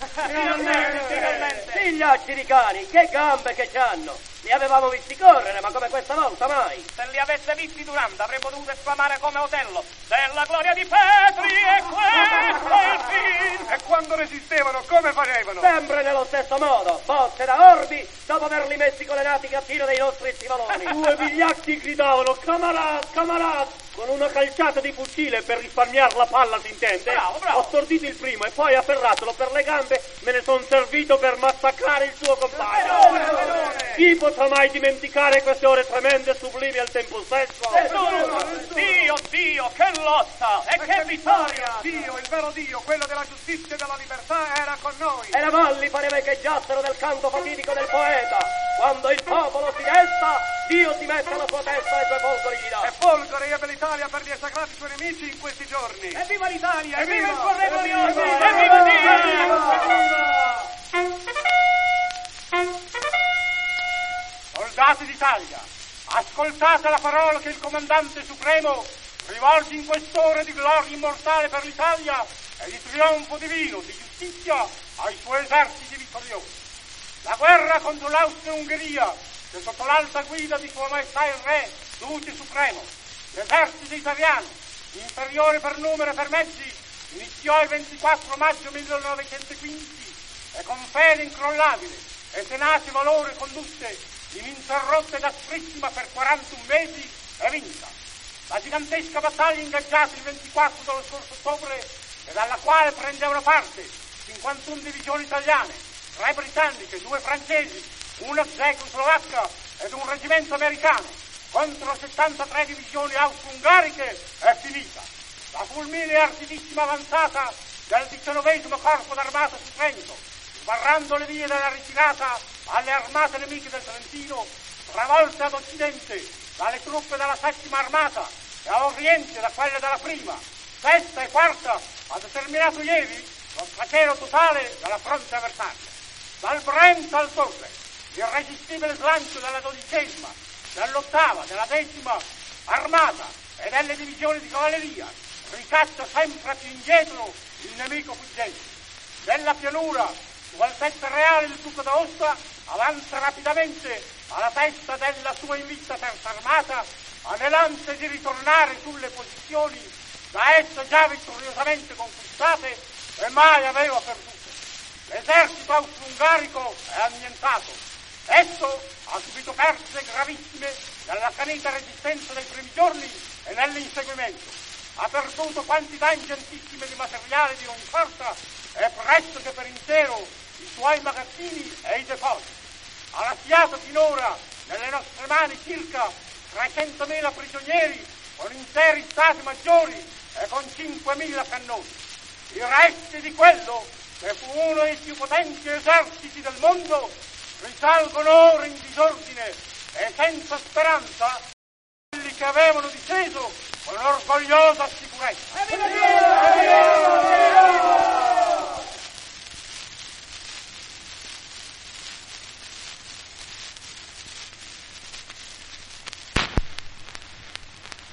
Finalmente! Figliacci di cani, che gambe che c'hanno! Li avevamo visti correre, ma come questa volta mai? Se li avesse visti durante avremmo dovuto esclamare come Otello: della gloria di Petri e questo è il fin! E quando resistevano, come facevano? Sempre nello stesso modo, botte da orbi, dopo averli messi con le natiche a tiro dei nostri stivaloni. Due vigliacchi gridavano: camarad, camarad! Con una calciata di fucile per risparmiare la palla, si intende? Bravo. Ho stordito il primo e poi afferratelo per le gambe, me ne son servito per massacrare il suo compagno. Chi potrà mai dimenticare queste ore tremende e sublimi al tempo stesso? Dio, che lotta e che vittoria! Dio, il vero Dio, quello della giustizia e della libertà, era con noi. E le valli pareva echeggiassero del canto fatidico del poeta. Quando il popolo si desta, Dio si mette alla sua testa e due folgori gli dà. E folgore ebbe l'Italia per gli esecrati suoi nemici in questi giorni. E viva l'Italia! E viva il corretto Dio! Evviva! E viva Dio! Soldati d'Italia, ascoltate la parola che il comandante supremo rivolge in quest'ora di gloria immortale per l'Italia e di trionfo divino, di giustizia ai suoi eserciti vittoriosi. La guerra contro l'Austria-Ungheria, che sotto l'alta guida di Sua Maestà il Re, Duce Supremo, l'esercito italiano, inferiore per numero e per mezzi, iniziò il 24 maggio 1915 e con fede incrollabile e tenace valore condusse ininterrotta ed asprissima per 41 mesi e vinta. La gigantesca battaglia ingaggiata il 24 dello scorso ottobre e dalla quale prendevano parte 51 divisioni italiane, 3 britanniche, 2 francesi, una cecoslovacca ed un reggimento americano contro 73 divisioni austro-ungariche è finita. La fulminea e arditissima avanzata del 19° Corpo d'Armata su Trento, sbarrando le vie della ritirata alle armate nemiche del Trentino, travolte ad occidente dalle truppe della 7ª Armata e a oriente da quelle della 1ª, 6ª e 4ª, ha determinato ieri lo sfacelo totale della fronte avversaria. Dal Brent al Torre, l'irresistibile slancio della 12ª, dell'8ª, della 10ª Armata e delle divisioni di cavalleria ricaccia sempre più indietro il nemico fuggente. Della pianura, su altezza reale il Duca d'Aosta avanza rapidamente alla testa della sua invicta terza armata, anelante di ritornare sulle posizioni da essa già vittoriosamente conquistate e mai aveva perdute. L'esercito austro-ungarico è annientato. Esso ha subito perdite gravissime nell'accanita resistenza dei primi giorni e nell'inseguimento. Ha perduto quantità ingentissime di materiale di ogni sorta e pressoché per intero i suoi magazzini e i depositi. Ha lasciato finora nelle nostre mani circa 300.000 prigionieri con interi stati maggiori e con 5.000 cannoni. I resti di quello che fu uno dei più potenti eserciti del mondo risalgono ora in disordine e senza speranza quelli che avevano difeso con orgogliosa sicurezza.